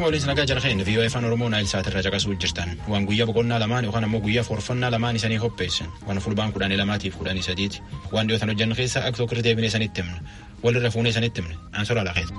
waliin nagaa jalqeen VOA Afaan Oromoo Naayil Saatirra caqasuu jirtan. Waan guyyaa boqonnaa lamaan yookaan ammoo guyyaa forfannaa lamaan isanii qopheessan. Waan fulbaan 12 fi 13 waan dhiyootan hojjannu keessa akka tokko deebinee isanitti himne. Walirra fuunee isanitti himne. Ansoora Laqeet.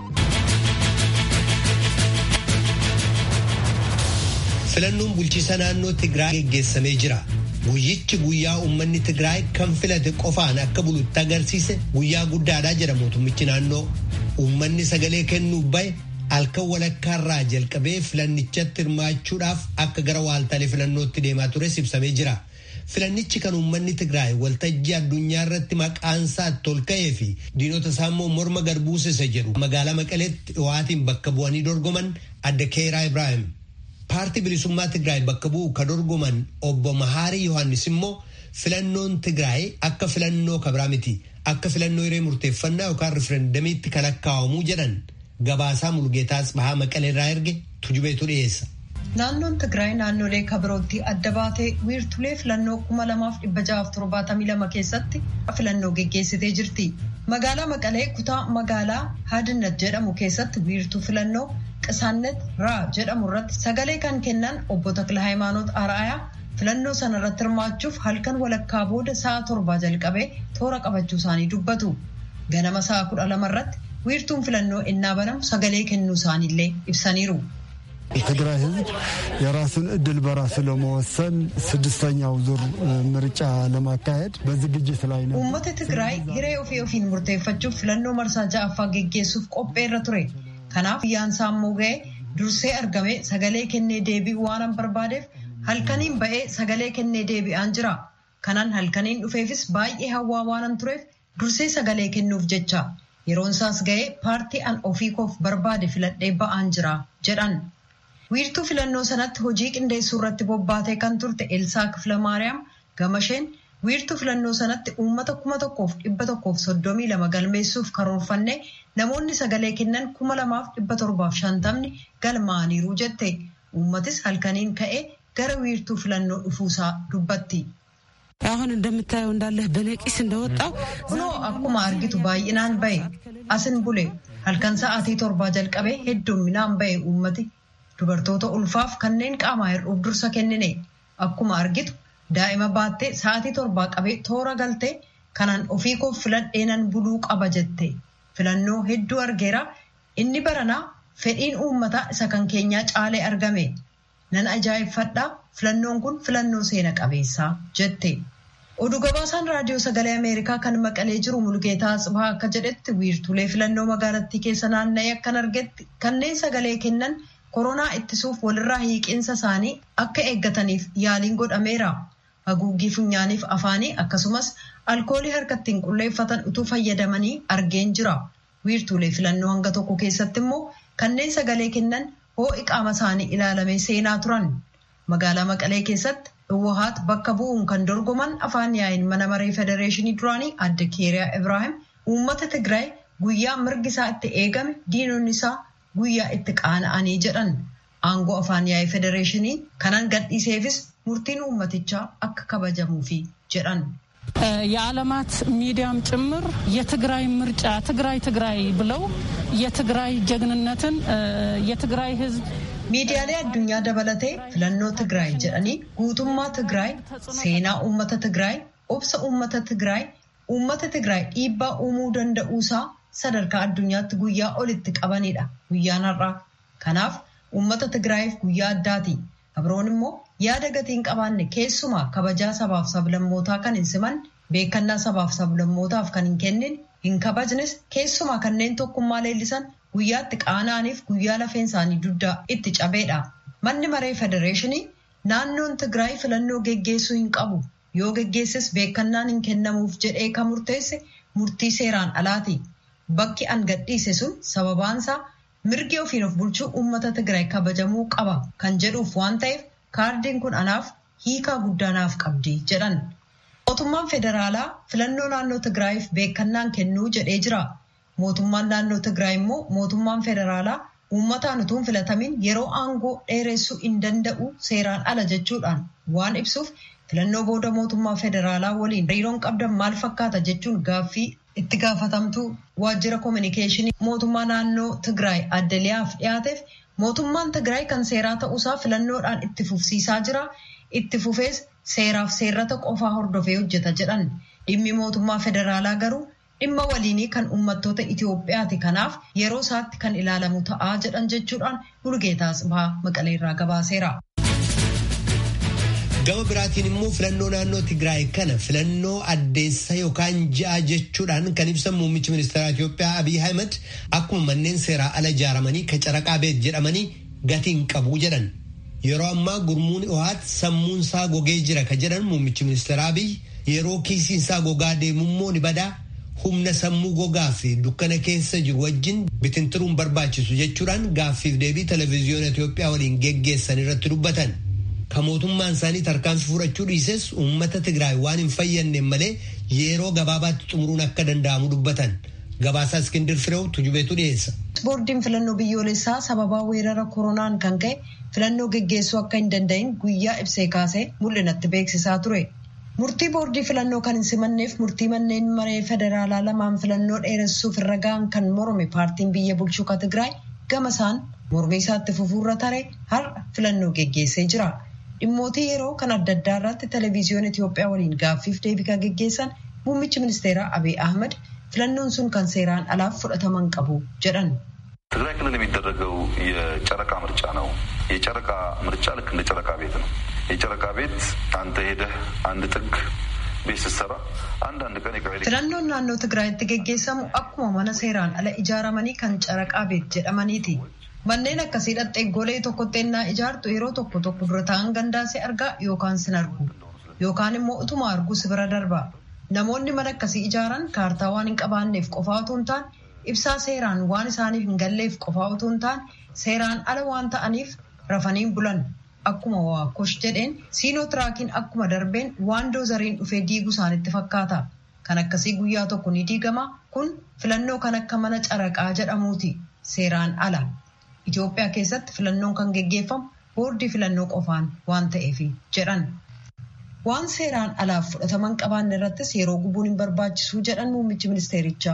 Filannoon bulchiisa naannoo Tigraay geggeessamee jira. Guyyichi guyyaa uummanni Tigraay kan filate qofaan akka bulutti agarsiise guyyaa guddaadhaa jedha mootummichi naannoo. Uummanni sagalee kennuuf bahe halkan walakkaarraa jalqabee filannichatti hirmaachuudhaaf akka gara waaltaalee filannootti deemaa ture ibsamee jira. Filannichi kan uummanni Tigraay waltajjii addunyaa irratti maqaansaa ol ka'ee fi diinota isaa immoo morma garbuusisa jedhu magaalaa Maqaleetti dhiwaatiin bakka bu'anii dorgoman adda Keeraa Ibraahim. Paartii bilisummaa Tigraay bakka bu'u ka dorgoman obbo Mahaarii Yohaannis immoo filannoon Tigraay akka filannoo kabraa miti. Akka filannoo hiree murteeffannaa yookaan riferendamiitti kan lakkaa'amuu jedhan gabaasaa Mulgeetaas Bahaa Maqaleerraa erge tujubeetu dhiyeessa. Naannoon Tigraay naannolee kabirootti adda baatee wiirtulee filannoo 2672 keessatti filannoo geggeessitee jirti. Magaalaa Maqalee kutaa magaalaa Haadinat jedhamu keessatti wiirtuu filannoo Qisaannet Raa jedhamu irratti sagalee kan kennan obbo Takla Hayimaanoot Araayaa filannoo sana irratti hirmaachuuf halkan walakkaa booda sa'a 7 jalqabee toora qabachuu isaanii dubbatu. Ganama sa'a 12 irratti wiirtuun filannoo innaa banamu sagalee kennuu isaaniillee ibsaniiru. የትግራይ ሕዝብ የራሱን እድል በራሱ ለመወሰን ስድስተኛው ዙር ምርጫ ለማካሄድ በዝግጅት ላይ ነው። ኡመተ ትግራይ hiree ofii murteeffachuuf filannoo marsaa ja'affaa geggeessuuf qopheerra ture. Kanaaf guyyaan sammuu ga'ee dursee argame sagalee kennee deebi'uu waan barbaadeef halkaniin ba'ee sagalee kennee deebi'aan jira. Kanaan halkaniin dhufeefis baay'ee hawwaa waan tureef dursee sagalee kennuuf jecha yeroon isaas ga'ee paartii an ofii koof barbaade filadhee ba'aan jira jedhan. Wiirtuu filannoo sanatti hojii qindeessuu irratti bobbaatee kan turte Elsaa Kiflamaariyaam Gamasheen wiirtuu filannoo sanatti uummata 1132 galmeessuuf karoorfanne namoonni sagalee kennan 2750 galmaaniiru jette. Uummatis halkaniin ka'ee gara wiirtuu filannoo dhufuusaa dubbatti. አሁን እንደምታየው እንዳለ በነቂስ እንደወጣው ሆኖ akkuma argitu baay'inaan bahe asin bule halkan sa'aatii 7 jalqabee hedduminaan bahe uummati dubartoota ulfaaf kanneen qaamaa hir'uuf dursa kennine akkuma argitu daa'ima baattee sa'aatii 7 qabee toora galtee kanaan ofii koo filadheenan buluu qaba jette. Filannoo hedduu argeera inni baranaa fedhiin uummataa isa kan keenyaa caalee argame. Nan ajaa'ibfadhaa filannoon kun filannoo seena qabeessaa jette. Oduu gabaasaan raadiyoo sagalee Ameerikaa kan Maqalee jiru Mulgeetaa Bahaa akka jedhetti wiirtulee filannoo magaalattii keessa naanna'ee akkan argetti kanneen sagalee kennan koronaa ittisuuf walirraa hiiqinsa isaanii akka eeggataniif yaaliin godhameera. Haguuggii funyaaniif afaanii akkasumas alkoolii harkatti hin qulleeffatan utuu fayyadamanii argeen jira. Wiirtulee filannoo hanga tokko keessatti immoo kanneen sagalee kennan ho'i qaama isaanii ilaalamee seenaa turan. Magaalaa Maqalee keessatti Uwahaat bakka bu'uun kan dorgoman afaan yaa'iin mana maree federeeshinii duraanii adda Keeriyaa Ibraahim uummata Tigraay guyyaa mirgi isaa itti eegame diinonni isaa guyyaa itti qaana'anii jedhan. Aangoo afaan yaa'ii federeeshinii kanaan gadhiiseefis murtiin uummatichaa akka kabajamuufi jedhan. የዓለማት ሚዲያም ጭምር የትግራይ ምርጫ ትግራይ ብለው የትግራይ ጀግንነትን የትግራይ ሕዝብ miidiyaalee addunyaa dabalatee filannoo Tigraay jedhanii guutummaa Tigraay seenaa uummata Tigraay obsa uummata Tigraay dhiibbaa uumuu danda'uusaa sadarkaa addunyaatti guyyaa olitti qabanidha guyyaan har'aa. Kanaaf uummata Tigraayiif guyyaa addaati. Abroon immoo yaada gatiin qabaanne keessumaa kabajaa sabaaf sablammootaa kan hin siman beekannaa sabaaf sablammootaaf kan hin kennin hin kabajnes keessumaa kanneen tokkummaa leellisan guyyaatti qaana'aniif guyyaa lafeen isaanii duddaa itti cabeedha. Manni maree federeeshinii naannoon Tigraay filannoo geggeessuu hin qabu yoo geggeesses beekannaan hin kennamuuf jedhee kan murteesse murtii seeraan alaati. Bakki an gadhiise sun sababaansaa mirgi ofiin of bulchuu uummata Tigraay kabajamuu qaba kan jedhuuf waan ta'eef kaardiin kun anaaf hiikaa guddaanaaf qabdi jedhan. Mootummaan federaalaa filannoo naannoo Tigraayiif beekannaan kennuu jedhee jira. Mootummaan naannoo Tigraay immoo mootummaan federaalaa uummataan utuu hin filatamin yeroo aangoo dheeressuu hin danda'u seeraan ala jechuudhaan waan ibsuuf filannoo booda mootummaa federaalaa waliin hariiroon qabdan maal fakkaata jechuun gaaffii itti gaafatamtuu waajjira koominikeeshinii mootummaa naannoo Tigraay Addaliyaaf dhiyaateef Mootummaan Tigraay kan seeraa ta'uusaa filannoodhaan itti fufsiisaa jira. Itti fufees seeraaf seerrata qofaa hordofee hojjeta jedhan. Dhimmi mootummaa federaalaa garuu dhimma waliinii kan uummattoota Itoophiyaati. Kanaaf yeroo isaatti kan ilaalamu ta'aa jedhan jechuudhaan Mulugeetaa Tsibahaa Maqaleerraa gabaaseera. Gama biraatiin immoo filannoo naannoo Tigraay kana filannoo addeessa yookaan ja'a jechuudhaan kan ibsan muummichi ministeera Itoophiyaa Abiy Ahmed akkuma manneen seeraa ala ijaaramanii kacaraqaa beet jedhamanii gatiin qabu jedhan. Yeroo ammaa gurmuun OHAT sammuun isaa gogee jira ka jedhan muummichi ministeera Abiy yeroo kiisiin isaa gogaa deemummoo ni badaa humna sammuu gogaa fi dukkana keessa jiru wajjin bitintiruun barbaachisu jechuudhaan gaaffiif deebii televezyiyoona Itoophiyaa waliin geggeessan irratti dubbatan. Ka mootummaan isaanii tarkaanfii fudhachuu dhiises uummata Tigraay waan hin fayyadne malee yeroo gabaabaatti xumuruun akka danda'amu dubbatan. Gabaasaa Iskindir Fireew tujubeetu dhiyeessa. Boordiin filannoo biyyoolessaa sababaa weerara koronaan kan ka'e filannoo geggeessuu akka hin danda'in guyyaa ibsee kaasee mul'inatti beeksisaa ture. Murtii boordii filannoo kan hin simanneef murtii manneen maree federaalaa lamaan filannoo dheeressuuf irra ga'an kan morme paartiin biyya bulchuu ka Tigraay gama isaan mormii isaatti fufuurra tare har'a filannoo geggeessee jira. Dhimmootii yeroo kan adda addaa irratti televezyiyoon Itoophiyaa waliin gaaffiif deebii kan geggeessan muummichi ministeeraa Abiy Ahmed filannoon sun kan seeraan alaaf fudhataman qabu jedhan. ትግራይ ክልል የሚደረገው የጨረቃ ምርጫ ነው። የጨረቃ ምርጫ ልክ እንደ ጨረቃ ቤት ነው። የጨረቃ ቤት አንተ ሄደህ አንድ ጥግ ቤት ስትሰራ አንዳንድ ቀን የቀበሌ filannoon naannoo Tigraayitti geggeessamu akkuma mana seeraan ala ijaaramanii kan caraqaa beet jedhamaniiti. Manneen akkasii dhattee golee tokkotti ennaa ijaartu yeroo tokko dura ta'an gandaasee argaa yookaan sin argu yookaan immoo utuma argu si bira darba. Namoonni mana akkasii ijaaran kaartaa waan hin qabaanneef qofaa otoo hin taane ibsaa seeraan waan isaaniif hin galleef qofaa otoo hin taane seeraan ala waan ta'aniif rafaniin bulan. Akkuma Waakosh jedheen siinotiraakiin akkuma darbeen waan doozariin dhufee diigu isaanitti fakkaata. Kan akkasii guyyaa tokko ni diigama. Kun filannoo kan akka mana caraqaa jedhamuuti. Seeraan ala. Itoophiyaa keessatti filannoon kan geggeeffamu boordii filannoo qofaan waan ta'eef jedhan. Waan seeraan alaaf fudhataman qabaanne irrattis yeroo gubuun hin barbaachisu jedhan muummichi ministeerichaa.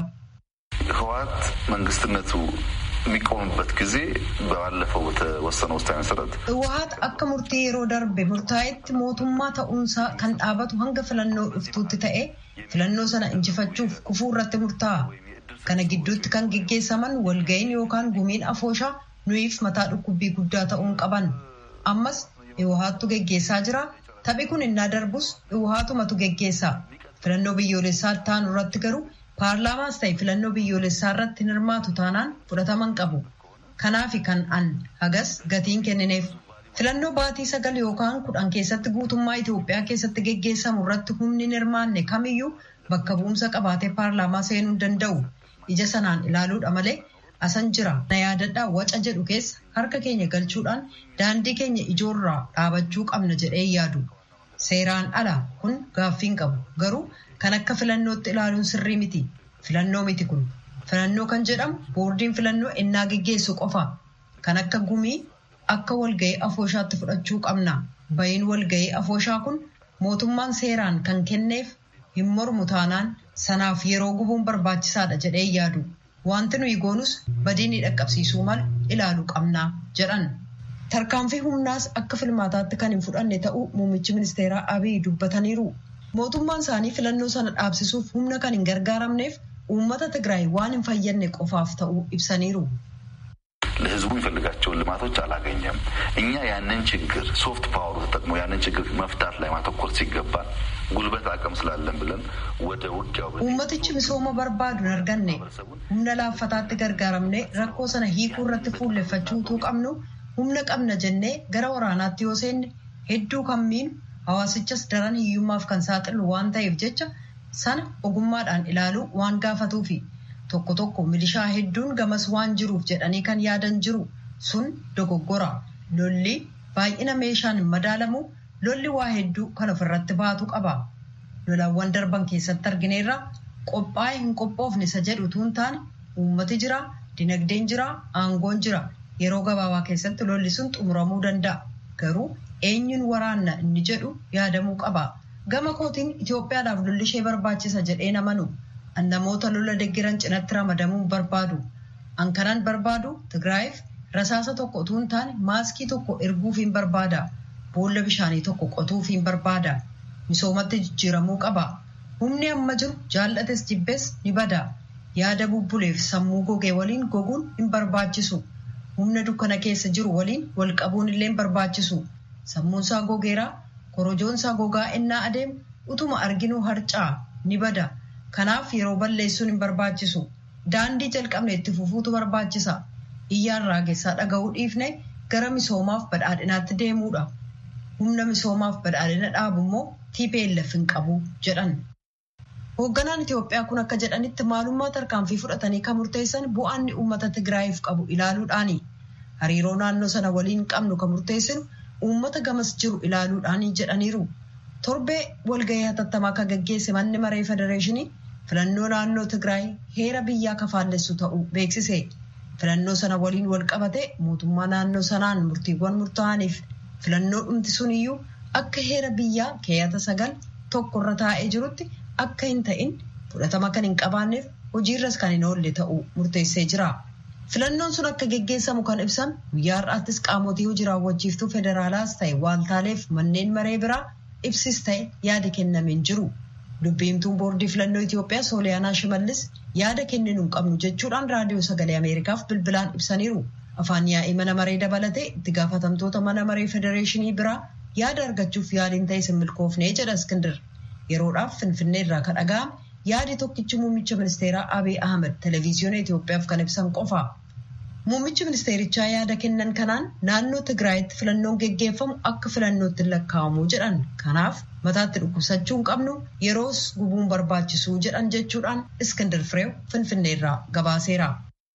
ህወሓት መንግስትነቱ የሚቆምበት ጊዜ ባለፈው በተወሰነው ውሳኔ መሰረት ህወሓት akka murtii yeroo darbe murtaa'etti mootummaa ta'uunsaa kan dhaabatu hanga filannoo dhuftuutti ta'e filannoo sana injifachuuf kufuu irratti murtaa'a. Kana gidduutti kan geggeessaman walga'iin yookaan gumiin afooshaa nuyiif mataa dhukkubbii guddaa ta'uun qaban. Ammas Hawwaattu geggeessaa jira. Taphi kun innaa darbus Hawwaatumatu geggeessa. Filannoo biyyoolessaa taanu irratti garuu paarlaamaas ta'e filannoo biyyoolessaa irratti hirmaatu taanaan fudhataman qabu. Kanaafi kan an hagas gatiin kennineef filannoo baatii 9 yookaan 10 keessatti guutummaa Itoophiyaa keessatti geggeessamu irratti humni hirmaanne kamiyyuu bakka bu'umsa qabaatee paarlaamaa seenuu danda'u. Ija sanaan ilaaluudha malee asan jira na yaadadhaa waca jedhu keessa harka keenya galchuudhaan daandii keenya ijoorraa dhaabachuu qabna jedhee yaadu. Seeraan ala kun gaaffiin qabu garuu kan akka filannootti ilaaluun sirrii miti. Filannoo miti kun. Filannoo kan jedhamu boordiin filannoo ennaa geggeessu qofa. Kan akka gumii akka walga'ii afooshaatti fudhachuu qabna. Bayin walga'ii afooshaa kun mootummaan seeraan kan kenneef hin mormu taanaan sanaaf yeroo gubuun barbaachisaadha jedhee yaadu. Wanti nuyi goonus badiinii dhaqqabsiisuu mal ilaaluu qabna jedhan. Tarkaanfii humnaas akka filmaataatti kan hin fudhanne ta'uu muummichi ministeeraa Abiy dubbataniiru. Mootummaan isaanii filannoo sana dhaabsisuuf humna kan hin gargaaramneef uummata Tigraay waan hin fayyadne qofaaf ta'uu ibsaniiru. ለህዝቡ የሚፈልጋቸውን ልማቶች አላገኘም። እኛ ያንን ችግር ሶፍት ፓወር ተጠቅሞ ያንን ችግር መፍታት ላይ ማተኮር ሲገባን ጉልበት አቅም ስላለን ብለን ወደ ውጊያው uummatichi misooma barbaadu hin arganne humna laaffataatti gargaaramne rakkoo sana hiikuu irratti fuulleffachuutuu qabnu humna qabna jennee gara waraanaatti yoo seenne hedduu kammiin hawaasichas daran hiyyummaaf kan saaxilu waan ta'eef jecha sana ogummaadhaan ilaaluu waan gaafatuufi tokko milishaa hedduun gamas waan jiruuf jedhanii kan yaadan jiru sun dogoggora. Lolli baay'ina meeshaan hin madaalamu lolli waa hedduu kan ofirratti baatu qaba. Lolawwan darban keessatti argineerra qophaa'ee hin qophoofne isa jedhu tuun taane uummati jira, dinagdeen jira, aangoon jira. Yeroo gabaabaa keessatti lolli sun xumuramuu danda'a. Garuu eenyuun waraanna inni jedhu yaadamuu qaba. Gama kootiin Itoophiyaadhaaf lolli ishee barbaachisa jedhee namanu. An namoota lola deggeran cinatti ramadamuun barbaadu. An kanan barbaadu Tigraayiif rasaasa tokko utuu hin taane maaskii tokko erguuf hin barbaada. Boolla bishaanii tokko qotuuf hin barbaada. Misoomatti jijjiiramuu qaba. Humni amma jiru jaallates jibbees ni bada. Yaada bubbuleef sammuu gogee waliin goguun hin barbaachisu. Humna dukkana keessa jiru waliin wal qabuun illee hin barbaachisu. Sammuunsaa gogeeraa, korojoonsaa gogaa innaa adeemu utuma arginuu harcaa ni bada. Kanaaf yeroo balleessuun hin barbaachisu. Daandii jalqabne itti fufuutu barbaachisa. Iyyaan raagessaa dhaga'uu dhiifne gara misoomaaf badhaadhinaatti deemuudha. Humna misoomaaf badhaadhina dhaabu immoo TPLF hin qabu jedhan. Hoogganaan Itoophiyaa kun akka jedhanitti maalummaa tarkaanfii fudhatanii kan murteessan bu'aan uummata Tigraayiif qabu ilaaluudhaani. Hariiroo naannoo sana waliin qabnu kan murteessinu uummata gamas jiru ilaaluudhaani jedhaniiru. Torbee walgahii hatattamaa kan gaggeesse manni maree federeeshinii filannoo naannoo Tigraay heera biyyaa kafaallessu ta'uu beeksise. Filannoo sana waliin wal qabate mootummaa naannoo sanaan murtiiwwan murtaa'aniif filannoo dhumti suniyyuu akka heera biyyaa keeyyata 9 irra taa'ee jirutti akka hin ta'in fudhatama kan hin qabaanneef hojiirras kan hin oolle ta'uu murteessee jira. Filannoon sun akka geggeessamu kan ibsan guyyaa har'aattis qaamotii hojii raawwachiiftuu federaalaas ta'e waaltaaleef manneen maree biraa ibsis ta'e yaada kennameen jiru. Dubbiimtuun boordii filannoo Itoophiyaa Sooliyaanaa Shimallis yaada kenninu hin qabnu jechuudhaan raadiyoo sagalee Ameerikaaf bilbilaan ibsaniiru. Afaan yaa'ii mana maree dabalatee itti gaafatamtoota mana maree federeeshinii biraa yaada argachuuf yaaliin ta'e hin milkoofne jedha Iskindir. Yeroodhaaf Finfinnee irraa kan dhaga'ame yaadi tokkichi muummicha ministeeraa Abiy Ahmed televiziyoona Itoophiyaaf kan ibsan qofa. Muummichi ministeerichaa yaada kennan kanaan naannoo Tigraayitti filannoon geggeeffamu akka filannootti lakkaa'amu jedhan. Kanaaf mataatti dhukkubsachuu hin qabnu yeroos gubuun barbaachisu jedhan jechuudhaan Iskindir Fireew Finfinnee irraa gabaaseera.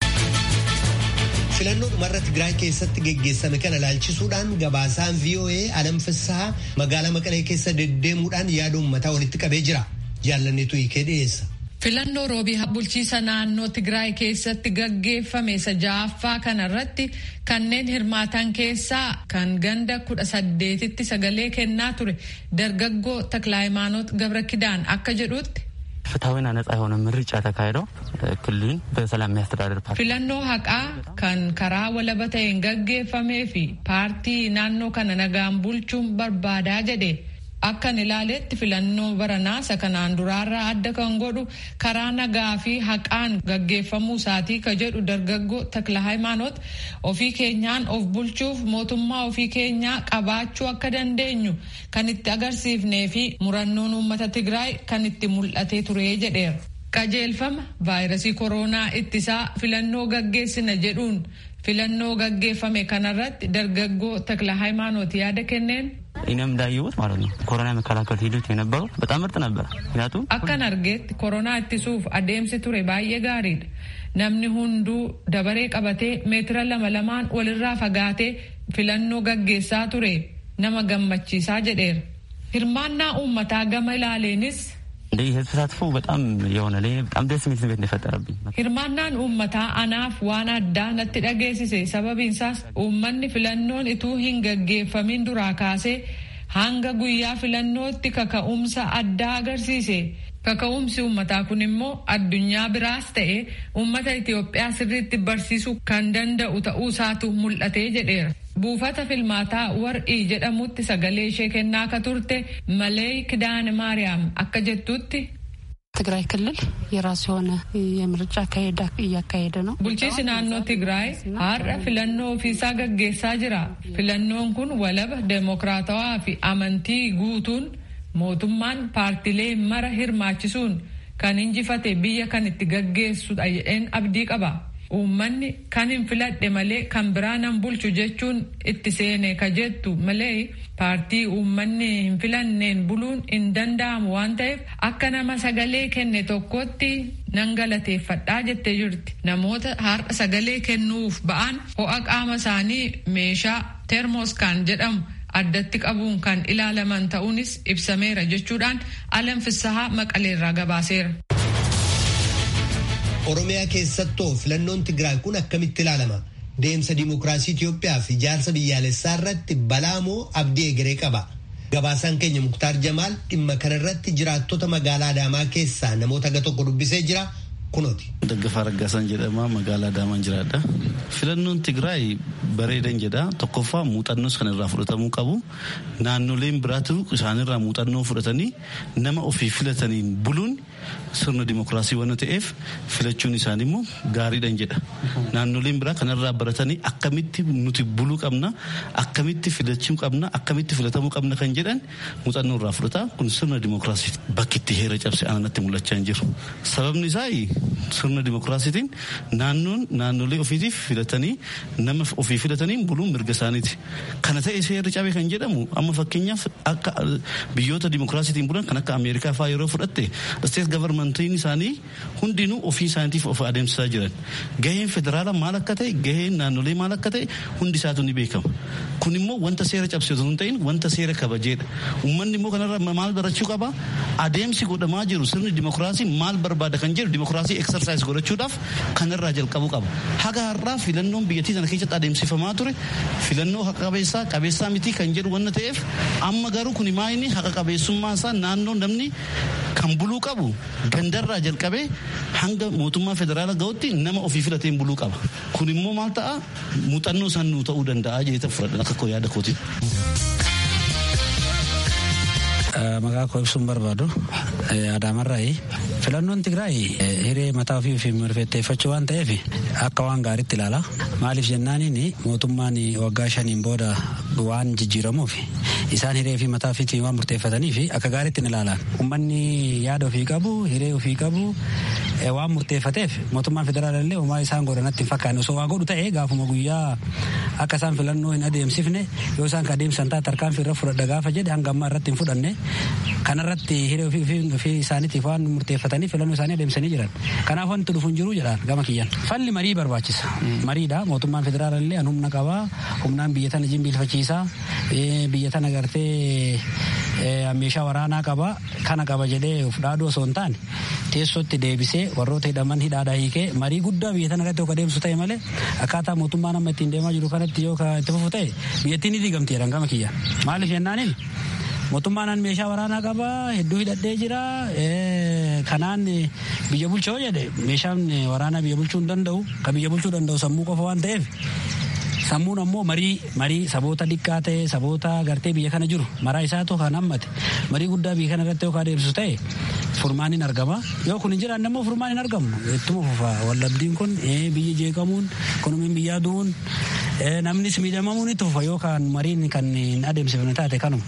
Filannoo dhumarra Tigraay keessatti geggeessame kana ilaalchisuudhaan gabaasaan VOA Alam Fissahaa magaalaa Maqalee keessa deddeemuudhaan yaada uummataa walitti qabee jira. Jaallanneetu hiikee dhiyeessa. Filannoo roobii bulchiisa naannoo Tigraay keessatti gaggeeffame 6ffaa kanarratti kanneen hirmaatan keessaa kan ganda 18tti sagalee kennaa ture dargaggoo Taklaayimaanoot Gabrakidaan akka jedhutti ፍትሐዊና ነጻ የሆነ ምርጫ ተካሂዶ ክልሉን በሰላም የሚያስተዳድር ፓርቲ filannoo haqaa kan karaa walaba ta'een gaggeeffamee fi paartii naannoo kana nagaan bulchuun barbaadaa jedhe. Akkan ilaaletti filannoo baranaa kanaan duraarraa adda kan godhu karaa nagaa fi haqaan gaggeeffamuu isaatii ka jedhu dargaggoo Takla Hayimaanoot ofii keenyaan of bulchuuf mootummaa ofii keenyaa qabaachuu akka dandeenyu kan itti agarsiifnee fi murannoon uummata Tigraay kan itti mul'atee ture jedheera. Qajeelfama vaayirasii koronaa ittisaa filannoo gaggeessina jedhuun filannoo gaggeeffame kanarratti dargaggoo Takla Hayimaanoot yaada kenneen እኔም እንዳየሁት ማለት ነው ኮሮና መከላከል ሂደት የነበረው በጣም ምርጥ ነበር። ምክንያቱም akkan argeetti koronaa ittisuuf adeemsi ture baay'ee gaariidha. Namni hunduu dabaree qabatee meetira 2 walirraa fagaatee filannoo gaggeessaa ture nama gammachiisaa jedheera. Hirmaannaa uummataa gama ilaaleenis እንደ ህዝብ ተሳትፎ በጣም የሆነ ላይ በጣም ደስ የሚል ስሜት እንደፈጠረብኝ hirmaannaan uummataa anaaf waan addaa natti dhageessise sababiinsaas uummanni filannoon ituu hin gaggeeffamin duraa kaasee hanga guyyaa filannootti kaka'umsa addaa agarsiise. Kaka'umsi uummataa kun immoo addunyaa biraas ta'e uummata Itoophiyaa sirriitti barsiisuu kan danda'u ta'uu isaatu mul'atee jedheera. Buufata filmaataa war'ii jedhamutti sagalee ishee kennaa ka turte Malee Kidaane Maariyaam akka jettutti ትግራይ ክልል የራሱ የሆነ የምርጫ አካሄድ እያካሄደ ነው። bulchiinsi naannoo Tigraay har'a filannoo ofiisaa gaggeessaa jira. Filannoon kun walaba deemokiraatawaa fi amantii guutuun mootummaan paartilee mara hirmaachisuun kan injifate biyya kan itti gaggeessudha jedheen abdii qaba. Uummanni kan hin filadhe malee kan biraa nan bulchu jechuun itti seene ka jettu malee paartii uummanni hin filanneen buluun hin danda'amu waan ta'eef akka nama sagalee kenne tokkotti nan galateeffadhaa jettee jirti. Namoota har'a sagalee kennuuf ba'an ho'a qaama isaanii meeshaa teermooskaan jedhamu addatti qabuun kan ilaalaman ta'uunis ibsameera jechuudhaan Alam Fissahaa Maqaleerraa gabaaseera. Oromiyaa keessattuu filannoon Tigraay kun akkamitti ilaalama? Deemsa dimokiraasii Itoophiyaa fi ijaarsa biyyaalessaa irratti balaa moo abdii egeree qaba? Gabaasaan keenya Muktaar Jamaal dhimma kanarratti jiraattota magaalaa Adaamaa keessaa namoota tokko dubbisee jira. kunooti. Daggafaa Raggaasan jedhama magaalaa Adaamaan jiraadha. Filannoon Tigraay bareedan jedha. Tokkoffaa muuxannoos kan irraa fudhatamuu qabu. Naannoleen biraatu isaanirraa muuxannoo fudhatanii nama ofii filataniin buluun sirna dimokiraasii waan ta'eef filachuun isaanii immoo gaariidhan jedha. Naannoleen biraa kanarraa baratanii akkamitti nuti buluu qabna, akkamitti filachuu qabna, akkamitti filatamuu qabna kan jedhan muuxannoo irraa fudhata. Kun sirna dimokiraasii bakkitti heera cabse anatti mul'achaa hin jiru. Sababni isaa sirna dimokiraasiitiin naannolee ofiitiif filatanii nama ofii filataniin buluun mirga isaaniiti. Kana ta'e seerri cabe kan jedhamu amma fakkeenyaaf akka biyyoota dimokiraasiitiin bulan kan akka Ameerikaa fa'aa yeroo fudhatte state governmentiin isaanii hundinuu ofii isaaniitiif of adeemsisaa jiran. Gaheen federaalaa maal akka ta'e, gaheen naannolee maal akka ta'e hundi isaatu ni beekama. Kun immoo wanta seera cabsitu hin ta'in wanta seera kabajeedha. Uummanni immoo kanarraa maal barachuu qaba? Adeemsi godhamaa jiru sirni dimokiraasii maal barbaada kan jedhu dimokiraasii exercise godhachuudhaaf kanarraa jalqabuu qaba. Haga har'aa filannoon biyyattii sana keessatti adeemsifamaa ture filannoo haqa qabeessaa miti kan jedhu wanna ta'eef amma garuu kun maayini haqa qabeessummaa isaa naannoo namni kan buluu qabu gandarraa jalqabee hanga mootummaa federaalaa ga'utti nama ofii filateen buluu qaba. Kun immoo maal ta'a? Muuxannoo san nuu ta'uu danda'a jeeta fudhadhan akka yaada kooti. Maqaa koo ibsuun barbaadu Adaamarraa filannoon Tigraay hiree mataa ofii murteeffachuu waan ta'eef akka waan gaariitti ilaala. Maaliif jennaaniin mootummaan waggaa 5 booda waan jijjiiramuuf isaan hiree fi mataa ofiitiin waan murteeffataniif akka gaariitti ilaalan. Uummanni yaada ofii qabu, hiree ofii qabu waan murteeffateef mootummaan federaalaa illee homaa isaan godhanatti hin fakkaanne osoo waa godhu ta'e gaafuma guyyaa akka isaan filannoo hin adeemsifne yoo isaan ka adeemsan taate tarkaanfii irra fudhadha gaafa jedhe hanga ammaa irratti hin fudhanne kanarratti hiree ofii isaaniitiif waan murteeffataniif filannoo isaanii adeemsanii jiran. Kanaaf wanti dhufu hin jiru jedhaan gama kiyyan. Falli marii barbaachisa. Mariidha mootummaan federaalaa illee humna qabaa, humnaan biyya tana jimbiilfachiisaa, biyya tana gartee meeshaa waraanaa qaba kana qaba jedhee of dhaaduu osoo hin taane teessootti deebisee warroota hidhaman hidhaadhaa hiikee marii guddaa biyya tana irratti adeemsu ta'e malee akkaataa mootummaan amma ittiin deemaa jiru kanatti yoo itti fufu ta'e biyyattiin ni diigamti jedhan gama kiyya. Maaliif jennaaniin mootummaan meeshaa waraanaa qaba hedduu hidhadhee jira kanaan biyya bulchoo jedhe meeshaan waraanaa biyya bulchuu hin danda'u kan biyya bulchuu danda'u sammuu qofa waan ta'eef sammuun ammoo marii saboota xiqqaa ta'e saboota gartee biyya kana jiru maraa isaatu kan hammate marii guddaa biyya kana irratti yoo adeemsisu ta'e furmaan hin argama. Yoo kun hin jiraanne immoo furmaan hin argamu. Ittuma fufa wallabdiin kun biyyi jeeqamuun ekonomiin biyyaa du'uun namnis miidhamamuun itti fufa yookaan mariin kan hin adeemsifne taate kanuma.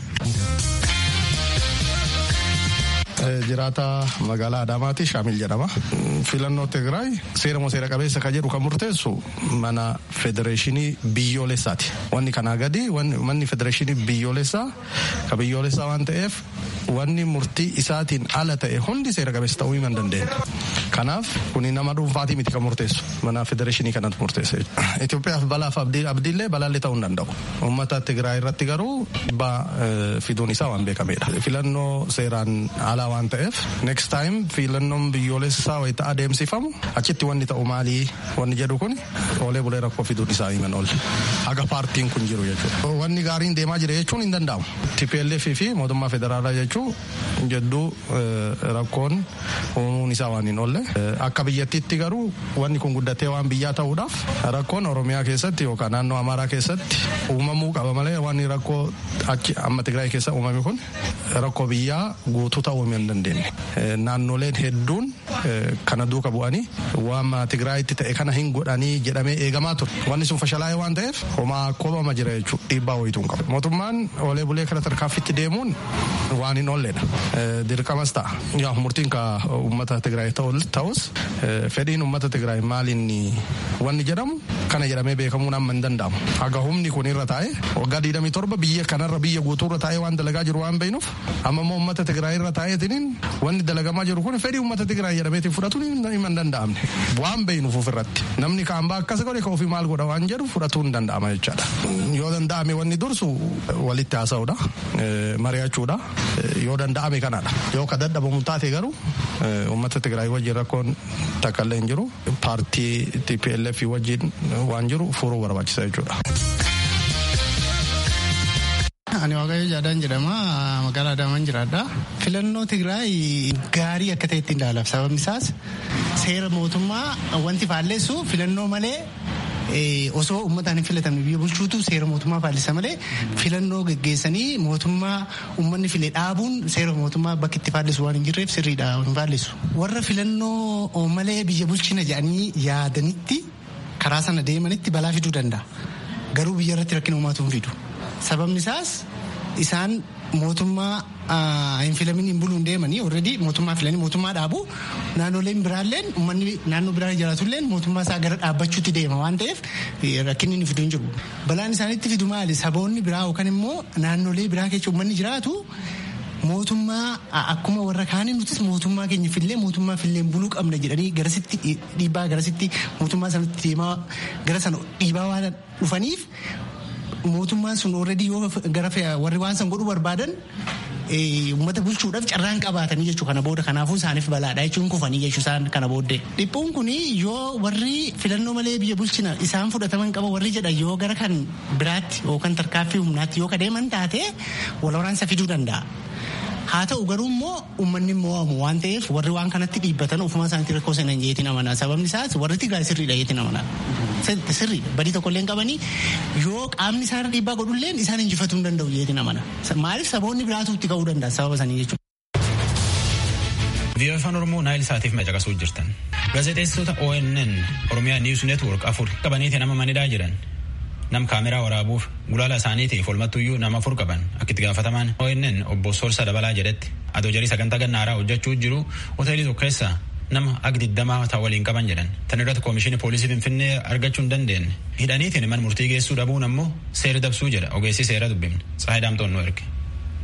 Jiraata magaalaa Adaamaati Shaamil jedhama. Filannoo Tigraay seera qabeessa kan jedhu kan murteessu mana federeeshinii biyyoolessaati. Wanni kanaa gadi manni federeeshinii biyyoolessaa ka biyyoolessaa waan ta'eef wanni murtii isaatiin ala ta'e hundi seera qabeessa ta'uu hin dandeenye. Kanaaf kuni nama dhuunfaatii miti kan murteessu mana federeeshinii kanatu murteessa. Itoophiyaaf balaaf abdiillee balaallee ta'uu hin danda'u. Uummata Tigraay irratti garuu fiduun isaa waan beekameedha. Filannoo seeraan alaa waan ta'eef next time filannoon biyyoolessaa wayita adeemsifamu achitti wanni ta'u maalii wanni jedhu kun oolee bulee rakkoo fiduun isaa himan oolle haga paartiin kun jiru jechuudha. Wanni gaariin deemaa jira jechuun hin danda'amu. TPLF fi mootummaa federaalaa jechuun jedduu rakkoon uumuun isaa waan hin oolle akka biyyattiitti garuu wanni kun guddatee waan biyyaa ta'uudhaaf rakkoon Oromiyaa keessatti yookaan naannoo Amaaraa keessatti uumamuu qaba malee wanni rakkoo achi amma Tigraay keessa uumame kun rakkoo biyyaa guutuu ta'uu hin dandeenye. Naannoleen hedduun kana duuka bu'anii waan Tigraayitti ta'e kana hin godhanii jedhamee eegamaa ture. Wanni sun fashalaa'ee waan ta'eef homaa koobama jira jechuudha. Dhiibbaa wayituu hin qabu. Mootummaan oolee bulee kana tarkaanfitti deemuun waan hin oolledha. Dirqamas ta'a. Yaa murtiin ka uummata Tigraay ta'us fedhiin uummata Tigraay maaliin wanni jedhamu kana jedhamee beekamuun amma hin danda'amu. Haga humni kun irra taa'e waggaa 27 biyya kanarra biyya guutuurra taa'ee waan dalagaa jiru waan beeknuuf amma immoo uummata Tigraay irra taa'eetiin wanni dalagamaa jiru kun fedhii uummata Tigraay jedhameetiin fudhatuun hin danda'amne. Waan beeknuuf ofirratti namni kaambaa akkas godhe ka ofii maal godha waan jedhu fudhatuun hin danda'ama jechaadha. Yoo danda'ame wanni dursu walitti haasa'uudha mari'achuudha yoo danda'ame kanadha. Yoo ka dadhabamu taate garuu uummata Tigraay wajjin rakkoon takka illee hin jiru paartii TPLF wajjin waan jiru furuu barbaachisa jechuudha. Ani Waaqayyo Jaadaan jedhama magaalaa Adaamaan jiraadha. Filannoo Tigraay gaarii akka ta'etti ilaalaaf sababni isaas seera mootummaa wanti faalleessu filannoo malee osoo uummataan hin filatamne biyya bulchuutu seera mootummaa faallisa malee filannoo geggeessanii mootummaa uummanni file dhaabuun seera mootummaa bakki itti faallisu waan hin jirreef sirriidha hin faallisu. Warra filannoo malee biyya bulchina jedhanii yaadanitti karaa sana deemanitti balaa fiduu danda'a. Garuu biyya irratti rakkina uumaatu hin fidu. Sababni isaas isaan mootummaa hin filamin hin buluun deemanii already mootummaa filanii mootummaa dhaabu naannoleen biraalleen uummanni naannoo biraa jiraatulleen mootummaa isaa gara dhaabbachuutti deema waan ta'eef rakkinni inni fidu hin jiru. Balaan isaanitti fidu maali? Saboonni biraa yookaan immoo naannolee biraa keessa uummanni jiraatu mootummaa akkuma warra kaanii nutis mootummaa keenya fillee mootummaa fillee buluu qabna jedhanii garasitti dhiibbaa garasitti mootummaa sanatti deemaa gara sana dhiibbaa waan dhufaniif mootummaan sun already yoo gara warri waan san godhuu barbaadan uummata bulchuudhaaf carraan qabaatanii jechuu kana booda kanaafuu isaaniif balaadha jechuun kufanii jechuu isaan kana booddee. Dhiphuun kun yoo warri filannoo malee biyya bulchina isaan fudhataman qaba warri jedhan yoo gara kan biraatti yookaan tarkaaffii humnaatti yoo kadeeman taate wal waraansa fiduu danda'a. Haa ta'u garuu immoo uummanni mo'amu waan ta'eef warri waan kanatti dhiibbatan ofuma isaaniitti rakkoo seenan jeetiin amanaa. Sababni isaas warri Tigraay sirriidha jeetiin amanaa. Sirriidha badii tokkollee qabanii yoo qaamni isaan dhiibbaa godhulleen isaan injifatuu hin danda'u jeetiin amanaa. Maaliif saboonni biraatu itti ka'uu danda'a sababa sanii jechuudha. Biyya afaan Oromoo Naayil Saatiif macaqasuu jirtan. Gaazexeessitoota ONN Oromiyaa News Network 4 qabaniiti nama manidhaa jiran. Nam kaameraa waraabuuf gulaala isaaniitiif olmattuyyuu nama 4 qaban akka itti gaafatamaan ONN obbo Sorsa Dabalaa jedhetti adoo jarii sagantaa gannaaraa hojjechuu jiru hoteelii tokko keessa nama agdi 20 waliin qaban jedhan. Tan irratti koomishinii poolisii Finfinnee argachuu hin dandeenye. Hidhaniitiin mana murtii geessuu dhabuun ammoo seera dabsuu jedha ogeessi seera dubbifne. Tsaayidaamtoon nu erge.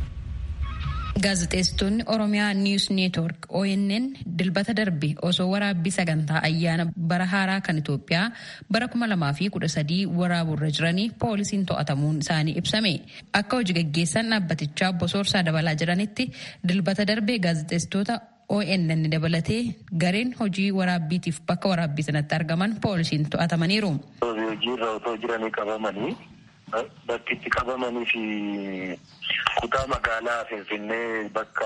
Gaazexeessitoonni Oromiyaa News Network ONN dilbata darbe osoo waraabbii sagantaa ayyaana bara haaraa kan Itoophiyaa bara 2013 waraaburra jiranii poolisiin to'atamuun isaanii ibsame. Akka hojii gaggeessan dhaabbatichaa obbo Sorsaa Dabalaa jedhanitti dilbata darbe gaazexeessitoota ONN dabalatee gareen hojii waraabbiitiif bakka waraabbii sanatti argaman poolisiin to'atamaniiru. Hojiirra otoo jiranii qabamanii bakki itti qabamanii fi kutaa magaalaa Finfinnee bakka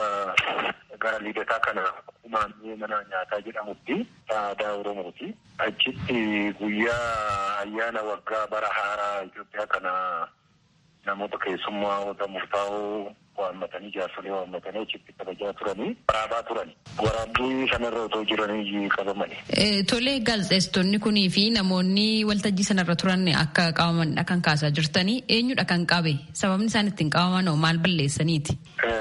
gara Lidataa kana maamii mana nyaataa jedhamutti aadaa Oromooti. Achitti guyyaa ayyaana waggaa bara haaraa Itoophiyaa kana namoota keessummaa murtaa'oo waammatanii jaarsolee waammatanii achitti kabajaa turanii waraabaa turani. Waraabbii sanarra otoo jiranii qabamani. Tolee gaazexeessitoonni kunii fi namoonni waltajjii sanarra turan akka qabamanidha kan kaasaa jirtanii eenyudha kan qabe sababni isaan ittiin qabaman maal balleessaniiti?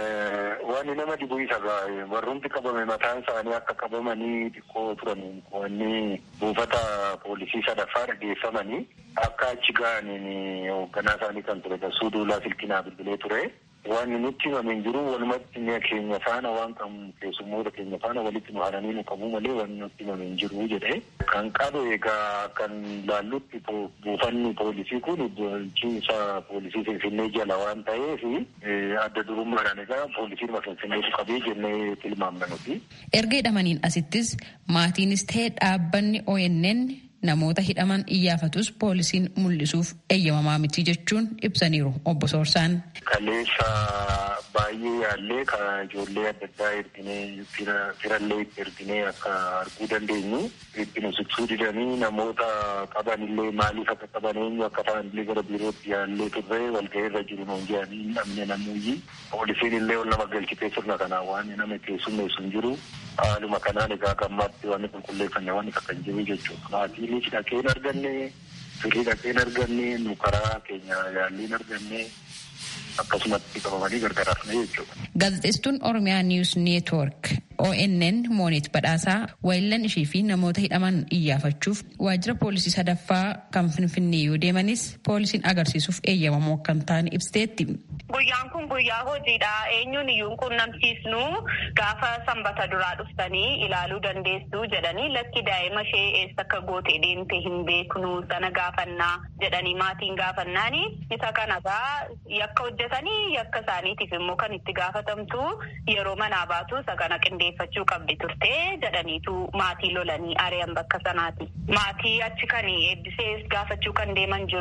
Wanni nama dhibuu isa warrumti qabame mataan isaanii akka qabamanii xiqqoo turan wanni buufata poolisii sadaffaa dhageeffamanii akka achi ga'aniin hoogganaa isaanii kan ture Suuduulaa Silkinaa bilbilee ture. Waan nutti himame hin jiru walumatti keenya faana waan keessummoota keenya faana walitti nu hananii nu qabuu malee waan nutti himame hin jiru jedhee kan qabe egaa kan laallutti buufanni poolisii kun bulchiinsa poolisii Finfinnee jala waan ta'eef adda durummaadhaan egaa poolisiin Finfinneetu qabee jennee tilmaamna nuti. Erga hidhamaniin asittis maatiinis ta'ee dhaabbanni ONN namoota hidhaman iyyaafatus poolisiin mul'isuuf eeyyamamaa miti jechuun ibsaniiru obbo Soorsaan. Kaleessa baay'ee yaallee kan ijoollee adda addaa erginee firallee itti erginee akka arguu dandeenyu itti nu siqsuu didanii namoota qabanillee maaliif akka qaban eenyu akka ta'anillee gara biirootti yaallee turree walgahiirra jiru nuun jedhanii hin dhabne namuuyyi poolisiin illee ol nama galchitee sirna kanaa waan nama keessummeessu hin jiru. Haaluma kanaan egaa gammaatti waan qulqulleeffanne waan akka hin jiru jechuudha. Maatiinis dhaqeen arganne, firii dhaqeen arganne, nu karaa keenya yaalliin arganne akkasumatti qabamanii gargaraafne jechuudha. Gaazexeessituun Oromiyaa News Network ONN Moonet Badhaasaa waayillan ishii fi namoota hidhaman iyyaafachuuf waajjira poolisii sadaffaa kan Finfinnee yoo deemanis poolisiin agarsiisuuf eeyyamamoo kan ta'an ibsiteetti. Guyyaan kun guyyaa hojiidha. Eenyuun iyyuu quunnamsiisnu gaafa sanbata duraa dhuftanii ilaaluu dandeessu jedhanii lakki daa'ima ishee eessa akka gootee deemte hin beeknu sana gaafannaa jedhanii maatiin gaafannaani. Isa kanagaa yakka hojjetanii yakka isaaniitiif immoo kan itti gaafatamtu yeroo manaa baatu isa kana qindeeffachuu qabdi turte jedhaniitu maatii lolanii ari'an bakka sanaati. Maatii achi kan eebbisee gaafachuu kan deeman jiru.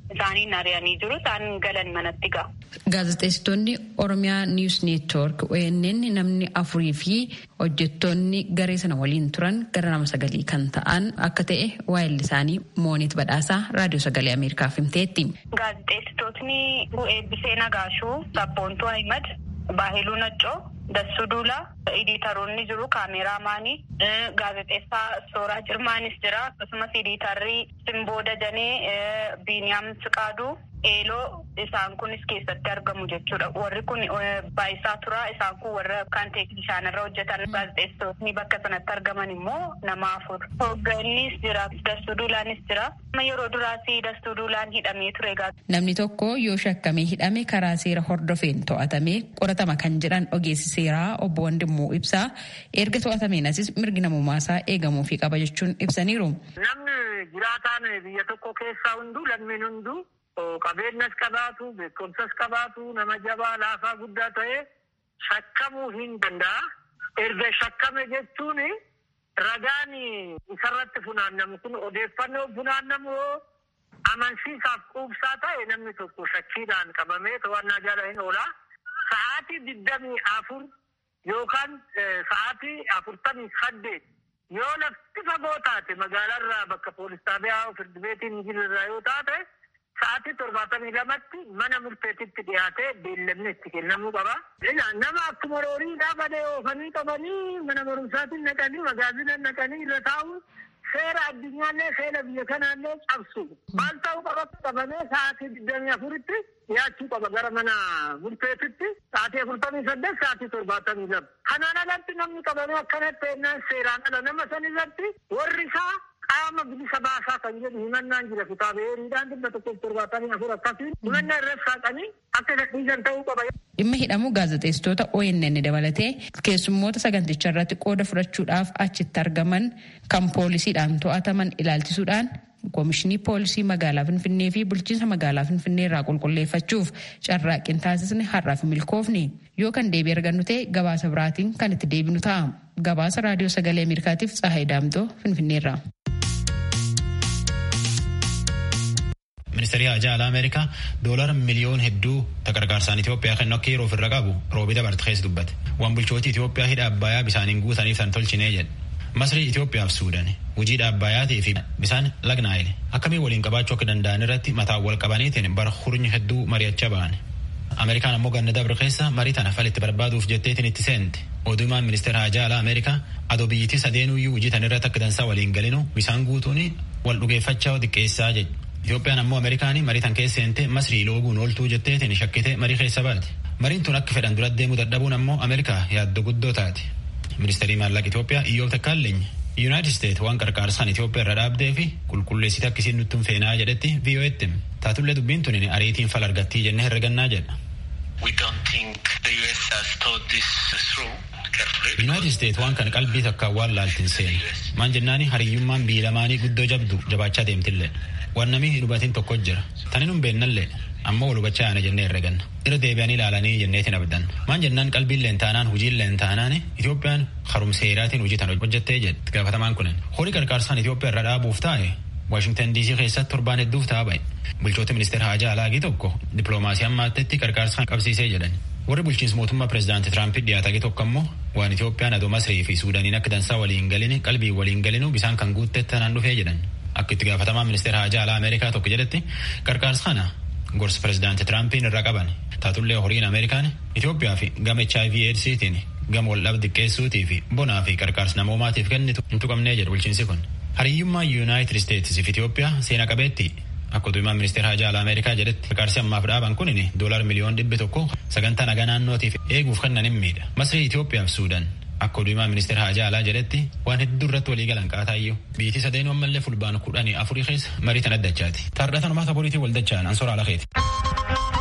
isaaniin ari'anii jiru. Isaan galan manatti gahu. Gaazexeessitoonni Oromiyaa Niws Neetwoork ONN namni 4 fi hojjettoonni garee sana waliin turan gara nama 9 kan ta'an akka ta'e waa'illi isaanii Moonit Badhaasaa Raadiyoo Sagalee Ameerikaaf himteetti. Gaazexeessitootni Eebbisee Nagaashuu, Sabboontuu Ahimad, Baahiluu Naccoo, Dassuu Duulaa, editaroonni jiru, kaameraamaanii, gaazexeessaa Sooraa Jirmaanis jira. Akkasumas editarrii Simboo Dajanee, Biiniyaam Siqaaduu, Eeloo isaan kunis keessatti argamu jechuudha. Warri kun Baayisaa Turaa isaan kun warra kan teeknishaanirra hojjetan. Gaazexeessitootni bakka sanatti argaman immoo nama 4. Hooggannis jira, Dassuu Duulaanis jira. Yeroo duraas Dassuu Duulaan hidhamee ture. Namni tokko yoo shakkamee hidhame karaa seera hordofeen to'atamee qoratama kan jedhan ogeessi seeraa obbo Wandimmoo Ibsaa erga to'atameen asis mirgi namummaasaa eegamuufii qaba jechuun ibsaniiru. Namni jiraataan biyya tokko keessaa hunduu lammiin hunduu qabeenyas qabaatu beekumsas qabaatu nama jabaa laafaa guddaa ta'e shakkamuu hin danda'a. Erga shakkame jechuun ragaan isarratti funaannamu kun odeeffannoo funaannamu amansiisaaf quubsaa ta'e namni tokko shakkiidhaan qabamee to'annaa jala hin oola. Sa'aatii 24 yookaan sa'aatii 48 yoo lafti fagoo taate magaalaarraa bakka poolis xaabiyaa firdi beetiin jirurraa yoo taate sa'aatii 72tti mana murteetitti dhiyaatee beellamni itti kennamuu qaba. Nama akkuma rooriidhaa badee oofanii qabanii mana barumsaatiin naqanii magaazinan naqanii irra taa'u seera addunyaallee seera biyya kanaallee cabsu. Maal ta'uu qaba qabamee sa'aatii 24tti dhiyaachuu qaba gara mana murteetitti sa'aatii 48 sa'aatii 72. Kanaan alatti namni qabamee akkanatti ennaan seeraan ala nama san irratti warri isaa qaama bilisa baasaa kan jedhu himannaan jira kitaaba heeriidhaan 174 akkasiin himannaa irratti saaqanii akka gadhiisan ta'uu qaba. Dhimma hidhamuu gaazexeessitoota ONN dabalatee keessummoota sagantichaa irratti qooda fudhachuudhaaf achitti argaman kan poolisiidhaan to'ataman ilaalchisuudhaan Koomishinii Poolisii Magaalaa Finfinnee fi Bulchiinsa Magaalaa Finfinnee irraa qulqulleeffachuuf carraaqqii taasisne har'aaf milkoofne yoo kan deebii argannu ta'e gabaasa biraatiin kan itti deebinu ta'a. Gabaasa Raadiyoo Sagalee Ameerikaatiif Tsahaay Daamtoo Finfinneerraa. Ministeerri Haajaa Alaa Ameerikaa $1 miliyoona hedduu gargaarsaan Itoophiyaa kan akka yeroo ofirra qabu roobii dabarte keessa dubbate. Waan bulchooti Itoophiyaa hidha Abbayyaa bisaaniin guutaniif san tolchinee jedhe. Masrii Itoophiyaaf Suudaan hojii Abbayyaatii fi bisaan laga Naayil akkamiin waliin qabaachuu akka danda'an irratti mataa wal qabaniitiin bara hurni hedduu mari'achaa ba'an. Ameerikaan ammoo ganna dabre keessa marii tana falitti barbaaduuf jetteetiin itti seente. Odumaan ministeera Haajaa Alaa Ameerikaa adoo biyyittii sadeenuyyuu hojii tan irratti akka dansaa waliin galinu bisaan guutuun wal dhugeeffachaa xiqqeessaa jedhe. Itoophiyaan ammoo Ameerikaanii marii tan keessa seente Masrii looguun ooltuu jetteetiin shakkite marii keessa baate. Mariin tun akka fedhan dura deemuu dadhabuun ammoo Ameerikaa yaaddoo guddoo taate. Ministeerri maallaqa Itoophiyaa Iyyoob Takkaaleny Yuunaayitid Isteet waan qarqaarsaan Itoophiyaa irra dhaabdee fi qulqulleessite akkasiin nutti hin feenaa jedhetti VOA'tti taatullee dubbiin tun ariitiin fal argattii jennee herregannaa jedha. Yuunaayitid Isteet waan kana qalbii takkaan waan laaltiin seene maan jennaani hariyyummaan biyya lamaanii guddoo jabdu jabaachaa deemtillee waan namni dhubatiin tokko jira tanin hin beennallee ammoo wal hubachaa yaana jennee herreganna irra deebi'anii ilaalanii jenneetiin abdan maan jennaan qalbiilleen taanaan hojiilleen taanaan Itoophiyaan harumseeraatiin hojii tan hojjettee jedhe gaafatamaan kunin horii qarqaarsaan Itoophiyaa irra dhaabuuf taa'e Waashingtan DC keessatti torbaan hedduuf ta'a ba'e bulchoota ministeera Haajaa Alaagii tokko dippiloomaasii ammaatti qarqaarsaan qabsiisee jedhan. Warri bulchiinsa mootummaa pireezidaantii Tiraampii dhiyaatee tokko ammoo waan Itoophiyaan adoo Masrii fi Suudaaniin akka dansaa waliin galini qalbii waliin galinu bisaan kan guuttetti tanaan dhufee jedhan. Akka itti gaafatamaa ministeera Haajaa Alaa Ameerikaa tokko jedhetti qarqaarsa kana gorsa pireezidaantii Tiraampiin irra qaban taatullee horiin Ameerikaan Itoophiyaa fi gama HIV/AIDSiitiin gama waldhabdee xiqqeessuutii fi bonaa fi qarqaarsa namoomaatiif kennitu hin tuqamnee jedhu bulchiinsi kun. Hariyyummaa Yuunaayitid Isteetsi fi Itoophiyaa seena qabeetti akka oduumaan ministeera Haajaa Alaa Ameerikaa jedhetti qarqaarsi ammaaf dhaaban kunin $1 miliyoona 100 sagantaa nagaa naannootiif eeguuf kennan hin miidha. Masrii Itoophiyaa fi Suudaan akka oduumaan ministeera Haajaa Alaa jedhetti waan hedduu irratti walii galan qaataayyuu biyyattii sadeenuu ammallee fulbaana 14 keessa marii tan addachaati. Taardhatan uummata boriitii waldachaan ansoora alakeeti.